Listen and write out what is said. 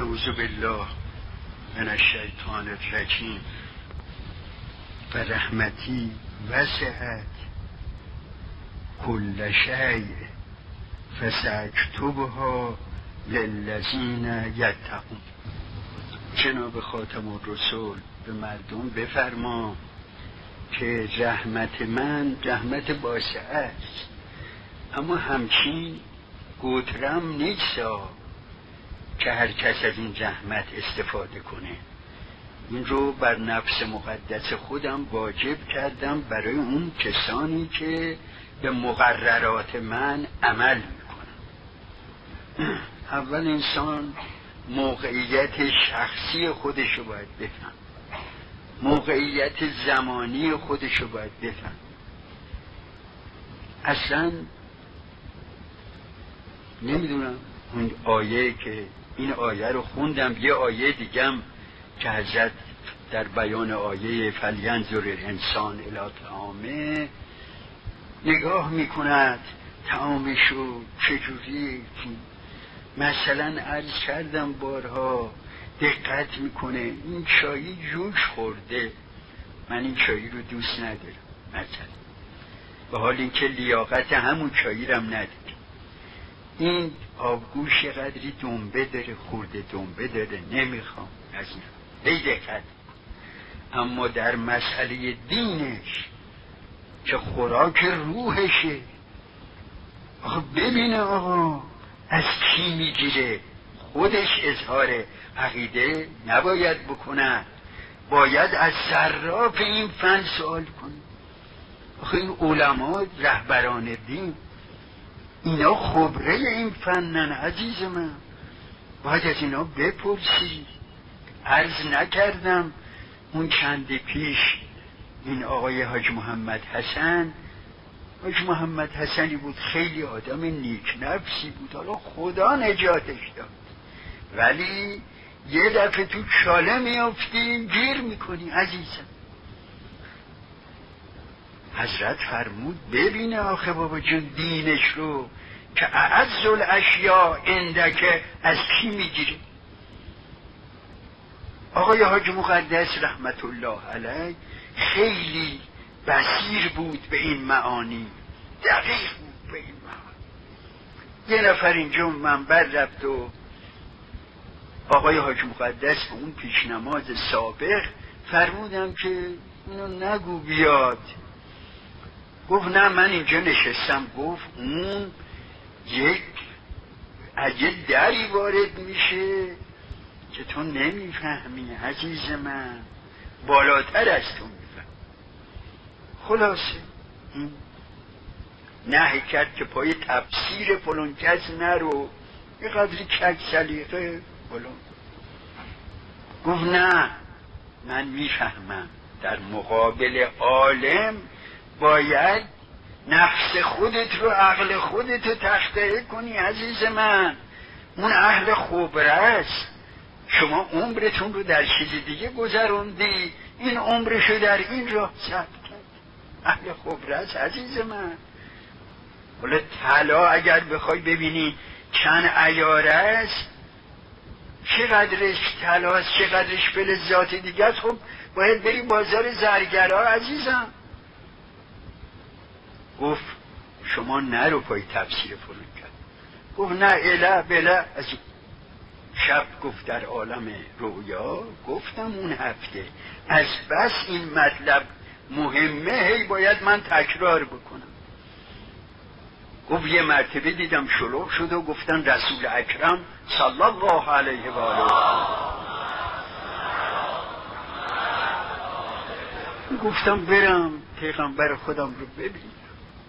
اعوذ بالله من الشیطان الرجیم و رحمتی وسعت کل شیء فساکتبها للذین یتقون. جناب خاتم الرسول به مردم بفرما که رحمت من رحمت واسعه است، اما همچین گوترم نیستا که هر کس از این رحمت استفاده کنه. این رو بر نفس مقدس خودم واجب کردم برای اون کسانی که به مقررات من عمل میکنن. اول انسان موقعیت شخصی خودشو باید بفهم، موقعیت زمانی خودشو باید بفهم. اصلا نمیدونم اون آیه که این آیه رو خوندم، یه آیه دیگم که حضرت در بیان آیه فلینظر الانسان الی طعامه نگاه میکند طعامشو چجوری، مثلا عرض کردم بارها، دقت میکنه این چایی جوش خورده، من این چایی رو دوست ندارم مثلا، به حال اینکه لیاقت همون چایی رو هم ندارم. این آبگوش قدری دنبه داره، خورده دنبه داره، نمیخوام از این دقت. اما در مسئله دینش که خوراک روحشه، آقا ببینه آقا از کی میگیره، خودش اظهار عقیده نباید بکنه، باید از صراف این فن سوال کنه. آخه این علما رهبران دین اینا خبره این فنن عزیز من، باید از اینا بپرسی. عرض نکردم اون چند پیش این آقای حاج محمد حسن، حاج محمد حسنی بود، خیلی آدم نیک نفسی بود، حالا خدا نجاتش داد، ولی یه دفعه تو چاله میافتی گیر میکنی عزیزم. حضرت فرمود ببینه آخه بابا جون دینش رو که اعز الاشیاء اندک از کی میگیره. آقای حاج مقدس رحمت الله علیه خیلی بصیر بود به این معانی، دقیق بود به این معانی. یه نفر اینجا منبر رفت و آقای حاج مقدس به اون پیش نماز سابق فرمودم که اینو نگو بیاد. گفت نه من اینجا نشستم. گفت اون از یک دری وارد میشه که تو نمیفهمی عزیز من، بالاتر از تو میفهم. خلاصه این نهی کرد که پای تفسیر فلان کس نرو، یه قدری کج سلیقه فلان. گفت نه من میفهمم، در مقابل عالم باید نفس خودت رو، عقل خودت رو تخطئه کنی عزیز من. اون اهل خبره است، شما عمرتون رو در چیز دیگه گذروندی، این عمرشو در این راه ثبت کرد. اهل خبره است عزیز من. حالا طلا اگر بخوای ببینی چند عیاره است، چقدرش طلاست چقدرش فلزات دیگه است، خب باید بری بازار زرگرها عزیزم. گفت شما نرو پای تفسیر فلان کرد. گفت نه اله بله. از شب گفت در عالم رویا گفتم اون هفته از بس این مطلب مهمه هی باید من تکرار بکنم. گفت یه مرتبه دیدم شلوغ شد و گفتن رسول اکرم صلی الله علیه و آله. گفتم برم پیغمبر خودم رو ببینم.